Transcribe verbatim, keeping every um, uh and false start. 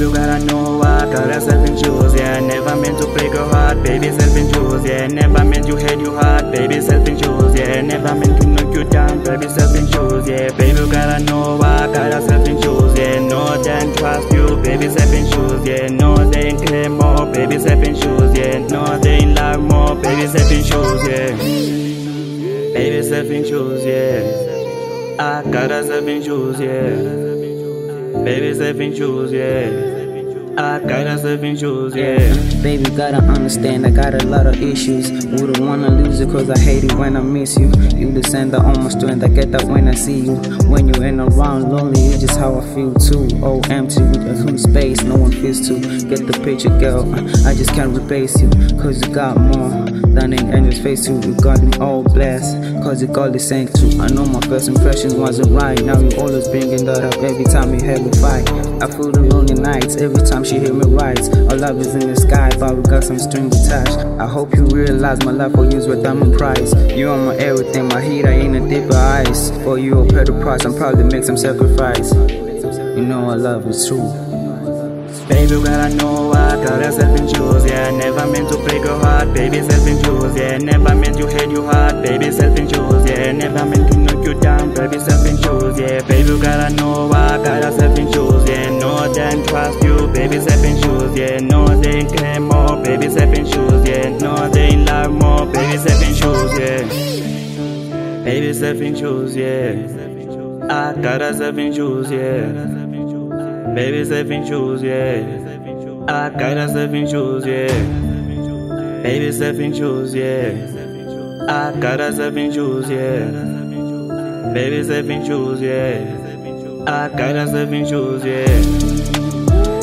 you gotta know I got a self shoes, yeah. Never meant to break your heart, baby, self shoes, yeah. Never meant you hate your heart, baby, self shoes, yeah. Never meant to knock you down, baby, self shoes, yeah. Baby, you gotta know I got a self shoes, yeah. No, then trust you, baby, self shoes, yeah. No, they ain't care more, baby, self shoes, yeah. No, they ain't like more, baby, self shoes, yeah. Baby, self shoes, yeah. I got a self shoes, yeah. Baby, self shoes, yeah. I got a self shoes, yeah. Baby, gotta understand, I got a lot of issues. Wouldn't wanna lose you, cause I hate it when I miss you. You the center on my strength, I get that when I see you. When you ain't around, lonely, it's just how I feel too. Oh, empty with a huge space, no one feels to. Get the picture, girl, I just can't replace you. Cause you got more than an angel's face too. You got them all blessed, cause you got the same too. I know my first impression wasn't right. Now you always bringing that up every time you have a fight. I feel the lonely nights every time she hear me right. Our love is in the sky, but we got some strings attached. I hope you realize my love for you is worth diamond price. You are my everything, my heater in a deeper eyes. For you I'll pay the price, I'm proud to make some sacrifice. You know our love is true. Baby, you gotta know I got a self shoes, yeah. Never meant to break your heart, baby, self shoes, yeah. Never meant you hate your heart, baby, self shoes, yeah. Never meant to knock you down, baby, self shoes, yeah. Baby, you gotta know I got a self shoes, yeah. No, then trust you, baby, self shoes, yeah. No, they ain't care more, baby, self shoes, yeah. No, they ain't like more, baby, self shoes, yeah. Baby, self shoes, yeah. I got a self shoes, yeah. Baby, self shoes, yeah. I got a self shoes, yeah. Baby, self shoes, yeah. I got a self shoes, yeah. Baby, self shoes, yeah. I got a self shoes, yeah.